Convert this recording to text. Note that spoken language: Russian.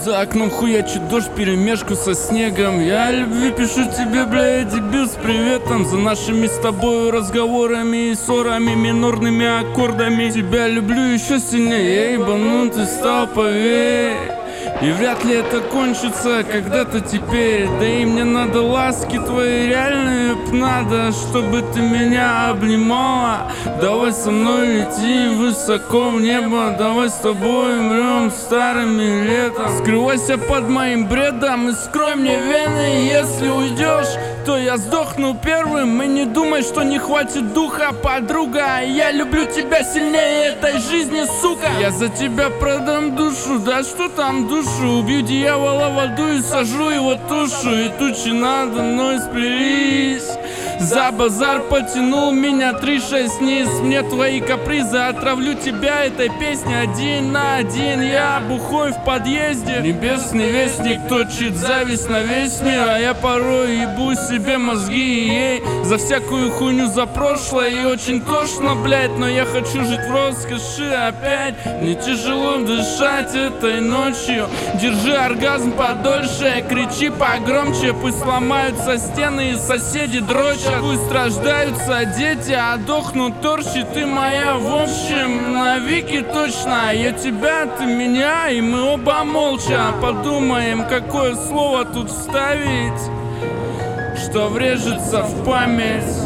За окном хуячит дождь вперемешку со снегом. Я о любви пишу тебе, бля, дебил, с приветом. За нашими с тобой разговорами и ссорами, минорными аккордами. Тебя люблю еще сильнее, ебанутый стал, поверь. И вряд ли это кончится когда-то теперь. Да и мне надо ласки твои, реальные надо, чтобы ты меня обнимала. Давай со мной лети высоко в небо. Давай с тобой умрем старыми летом. Скрывайся под моим бредом и скрой мне вены. Если уйдешь, то я сдохну первым. И не думай, что не хватит духа, подруга. Я люблю тебя сильнее этой жизни, сука. Я за тебя продам душу, да что там душу. Убью дьявола в аду и сажу его тушу. И тучи надо мной сплелись. За базар потянул меня 3-6 низ. Мне твои капризы, отравлю тебя этой песней. 1 на 1 я бухой в подъезде. Небесный вестник точит зависть на весь мир. А я порой ебу себе мозги ей за всякую хуйню, за прошлое. И очень тошно, блять, но я хочу жить в роскоши опять. Мне тяжело дышать этой ночью. Держи оргазм подольше, кричи погромче. Пусть сломаются стены и соседи дрочат. Пусть рождаются дети, а дохнут торчи. Ты моя в общем навеки точно. Я тебя, ты меня, и мы оба молча подумаем, какое слово тут вставить, что врежется в память.